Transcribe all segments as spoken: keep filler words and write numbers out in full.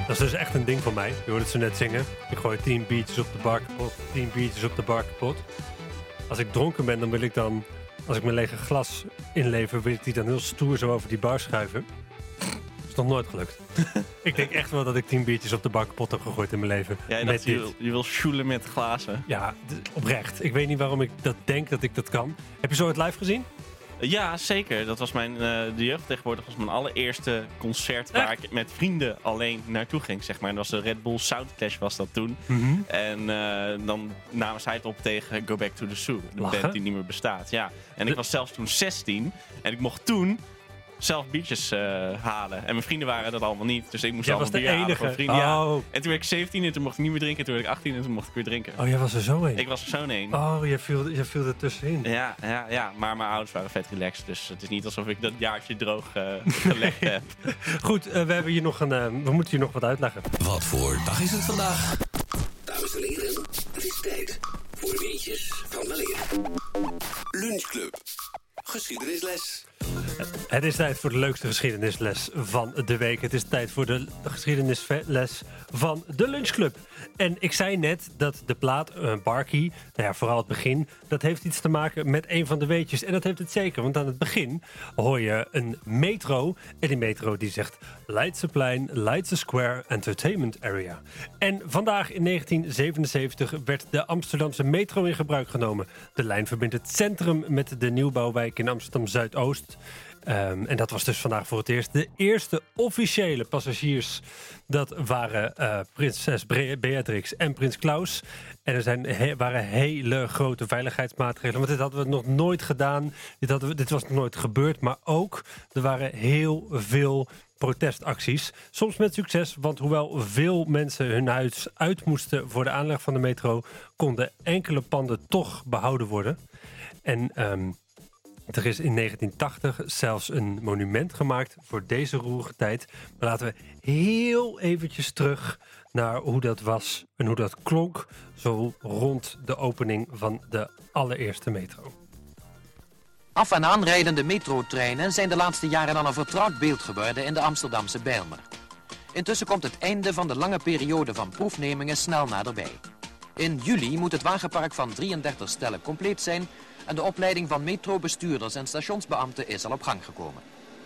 Dat is dus echt een ding van mij. Je hoorde het zo net zingen. Ik gooi tien biertjes op de bar kapot. tien biertjes op de bar kapot. Als ik dronken ben, dan wil ik dan... Als ik mijn lege glas inlever, wil ik die dan heel stoer zo over die bar schuiven. Dat is nog nooit gelukt. Ik denk echt wel dat ik tien biertjes op de bar kapot heb gegooid in mijn leven. Ja, dat je, wil, je wil sjoelen met glazen. Ja, d- oprecht. Ik weet niet waarom ik dat denk dat ik dat kan. Heb je zo het live gezien? Ja, zeker. Dat was mijn, uh, de jeugd tegenwoordig was mijn allereerste concert waar Echt? ik met vrienden alleen naartoe ging, zeg maar. En dat was de Red Bull Soundclash was dat toen. Mm-hmm. En uh, dan namen zij het op tegen Go Back to the Zoo. De Lachen? band die niet meer bestaat. Ja. En ik was zelfs toen zestien. En ik mocht toen zelf biertjes uh, halen. En mijn vrienden waren dat allemaal niet. Dus ik moest Jij allemaal was de bier halen enige. voor vrienden. Oh. Ja. En toen werd ik zeventien en toen mocht ik niet meer drinken. En toen werd ik achttien en toen mocht ik weer drinken. Oh, jij was er zo een. Ik was er zo'n een. Oh, jij viel, jij viel er tussenin. Ja, ja, ja, maar mijn ouders waren vet relaxed. Dus het is niet alsof ik dat jaartje droog uh, gelegd heb. Goed, uh, we, hebben hier nog een, uh, we moeten hier nog wat uitleggen. Wat voor dag is het vandaag? Dames en heren, het is tijd voor weetjes van weleer. Lunchclub. Geschiedenisles. Het is tijd voor de leukste geschiedenisles van de week. Het is tijd voor de geschiedenisles van de Lunchclub. En ik zei net dat de plaat uh, Barkie, nou ja, vooral het begin, dat heeft iets te maken met een van de weetjes. En dat heeft het zeker, want aan het begin hoor je een metro. En die metro die zegt Leidseplein, Leidse Square Entertainment Area. En vandaag in negentien zevenenzeventig werd de Amsterdamse metro in gebruik genomen. De lijn verbindt het centrum met de nieuwbouwwijk in Amsterdam-Zuidoost. Um, en dat was dus vandaag voor het eerst. De eerste officiële passagiers, dat waren uh, prinses Beatrix en prins Klaus. En er zijn he- waren hele grote veiligheidsmaatregelen. Want dit hadden we nog nooit gedaan. Dit, hadden we, dit was nog nooit gebeurd. Maar ook, er waren heel veel protestacties. Soms met succes, want hoewel veel mensen hun huis uit moesten voor de aanleg van de metro, konden enkele panden toch behouden worden. En Um, er is in negentien tachtig zelfs een monument gemaakt voor deze roerige tijd. Maar laten we heel eventjes terug naar hoe dat was en hoe dat klonk zo rond de opening van de allereerste metro. Af- en aanrijdende metrotreinen zijn de laatste jaren al een vertrouwd beeld geworden in de Amsterdamse Bijlmer. Intussen komt het einde van de lange periode van proefnemingen snel naderbij. In juli moet het wagenpark van drieëndertig stellen compleet zijn en de opleiding van metrobestuurders en stationsbeambten is al op gang gekomen.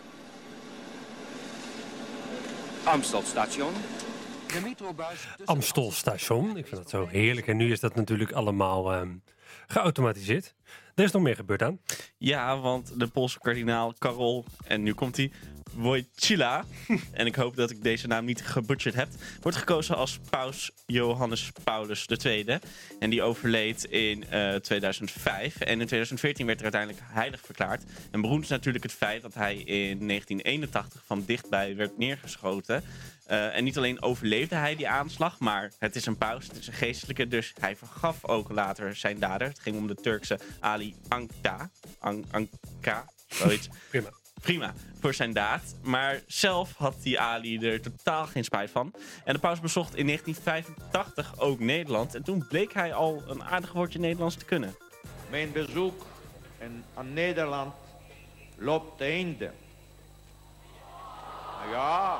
Amstelstation. De metrobuis... Amstelstation, ik vind dat zo heerlijk. En nu is dat natuurlijk allemaal um, geautomatiseerd. Er is nog meer gebeurd aan. Ja, want de Poolse kardinaal Karol, en nu komt hij, Wojtyla, en ik hoop dat ik deze naam niet gebutcherd heb, wordt gekozen als paus Johannes Paulus de Tweede. En die overleed in uh, tweeduizend vijf. En in tweeduizend veertien werd er uiteindelijk heilig verklaard. En beroemd is natuurlijk het feit dat hij in negentien eenentachtig van dichtbij werd neergeschoten. Uh, en niet alleen overleefde hij die aanslag, maar het is een paus, het is een geestelijke, dus hij vergaf ook later zijn dader. Het ging om de Turkse Ali Anka, An- Anka, zoiets. Prima. Prima, voor zijn daad. Maar zelf had die Ali er totaal geen spijt van. En de paus bezocht in negentien vijfentachtig ook Nederland. En toen bleek hij al een aardig woordje Nederlands te kunnen. Mijn bezoek in, aan Nederland loopt te einde. Ja.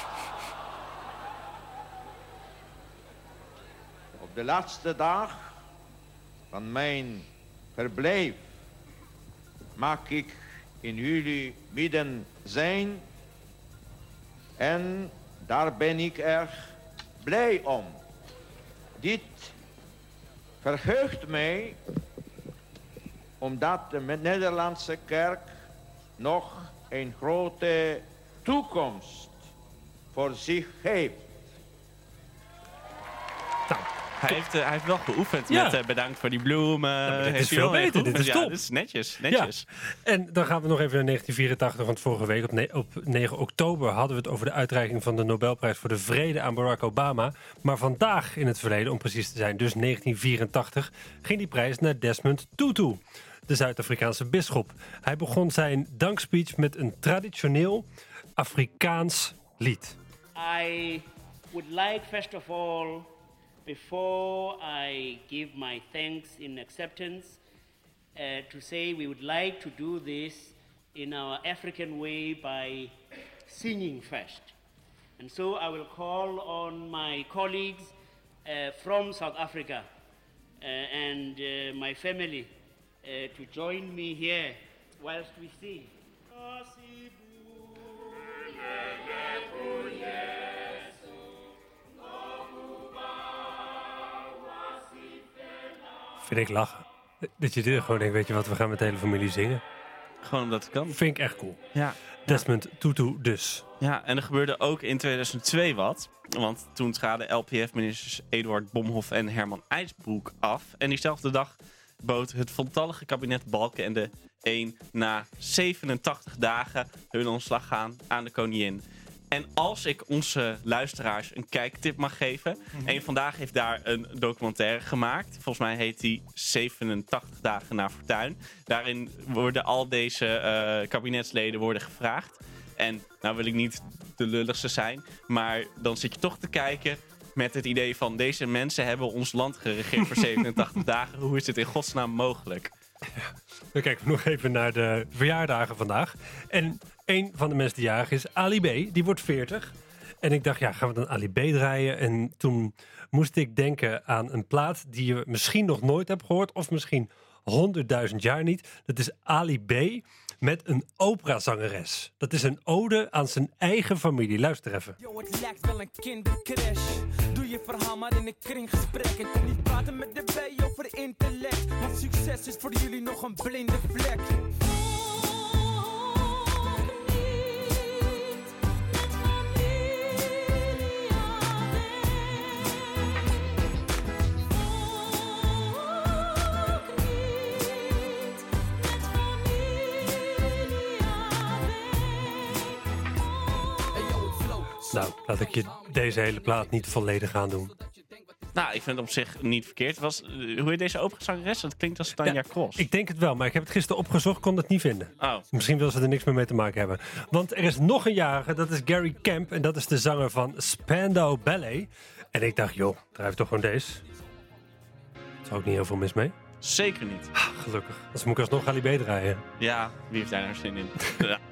Op de laatste dag van mijn verblijf maak ik in jullie midden zijn. En daar ben ik erg blij om. Dit verheugt mij, omdat de Nederlandse kerk nog een grote toekomst voor zich heeft. Nou, Hij heeft, uh, hij heeft wel geoefend Ja. met uh, bedankt voor die bloemen. Ja, dit Heeft is hij veel wel mee beter, dit geoefend. is Ja, top. dit is netjes, netjes. Ja. En dan gaan we nog even naar negentien vierentachtig, want vorige week op, ne- op negen oktober hadden we het over de uitreiking van de Nobelprijs voor de Vrede aan Barack Obama. Maar vandaag in het verleden, om precies te zijn, dus negentien vierentachtig, ging die prijs naar Desmond Tutu, de Zuid-Afrikaanse bisschop. Hij begon zijn dankspeech met een traditioneel Afrikaans lied. I would like, first of all, before I give my thanks in acceptance, uh, to say we would like to do this in our African way by singing first. And so I will call on my colleagues uh, from South Africa uh, and uh, my family uh, to join me here whilst we sing. Vind ik lachen. Dat je dit gewoon denkt, weet je wat, we gaan met de hele familie zingen. Gewoon omdat het kan. Vind ik echt cool. Ja. Desmond Tutu dus. Ja, en er gebeurde ook in tweeduizend twee wat. Want toen traden L P F-ministers Eduard Bomhoff en Herman IJsbroek af. En diezelfde dag bood het voltallige kabinet Balkenende een na zevenentachtig dagen hun ontslag gaan aan de koningin. En als ik onze luisteraars een kijktip mag geven. Mm-hmm. En vandaag heeft daar een documentaire gemaakt. Volgens mij heet die zevenentachtig dagen naar fortuin. Daarin worden al deze uh, kabinetsleden worden gevraagd. En nou wil ik niet de lulligste zijn. Maar dan zit je toch te kijken met het idee van deze mensen hebben ons land geregeerd voor zevenentachtig dagen. Hoe is dit in godsnaam mogelijk? Ja, dan kijken we nog even naar de verjaardagen vandaag. En een van de mensen die jarig is, Ali B, die wordt veertig. En ik dacht, ja, gaan we dan Ali B draaien? En toen moest ik denken aan een plaat die je misschien nog nooit hebt gehoord. Of misschien honderdduizend jaar niet. Dat is Ali B met een operazangeres. Dat is een ode aan zijn eigen familie. Luister even. Yo, het lijkt wel een kindercrash. Doe je verhaal maar in een kringgesprek. En kom niet praten met de B over intellect. Want succes is voor jullie nog een blinde vlek. Nou, laat ik je deze hele plaat niet volledig aan doen. Nou, ik vind het op zich niet verkeerd. Was, uh, hoe heet deze operazangeres? Dat klinkt als Tanja Ja, Cross. Ik denk het wel, maar ik heb het gisteren opgezocht, kon het niet vinden. Oh. Misschien wil ze er niks meer mee te maken hebben. Want er is nog een jarige, dat is Gary Kemp. En dat is de zanger van Spandau Ballet. En ik dacht, joh, draai toch gewoon deze. Daar zou ook niet heel veel mis mee. Zeker niet. Ah, gelukkig. Dus moet ik alsnog Ali B draaien. Ja, wie heeft daar nou zin in? Ja.